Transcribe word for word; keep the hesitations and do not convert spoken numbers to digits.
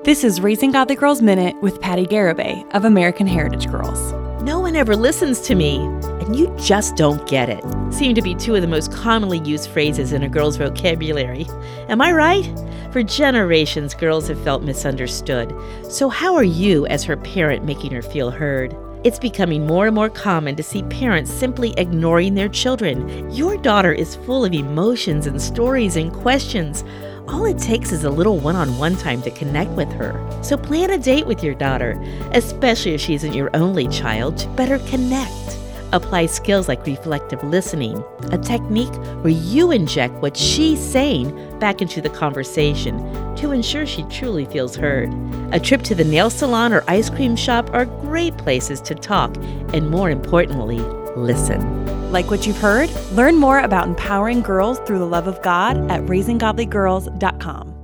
This is Raising Godly Girls Minute with Patty Garibay of American Heritage Girls. No one ever listens to me, and you just don't get it, seem to be two of the most commonly used phrases in a girl's vocabulary. Am I right? For generations, girls have felt misunderstood. So how are you, as her parent, making her feel heard? It's becoming more and more common to see parents simply ignoring their children. Your daughter is full of emotions and stories and questions. All it takes is a little one-on-one time to connect with her. So plan a date with your daughter, especially if she isn't your only child, to better connect. Apply skills like reflective listening, a technique where you inject what she's saying back into the conversation to ensure she truly feels heard. A trip to the nail salon or ice cream shop are great places to talk and, more importantly, listen. Like what you've heard? Learn more about empowering girls through the love of God at raising godly girls dot com.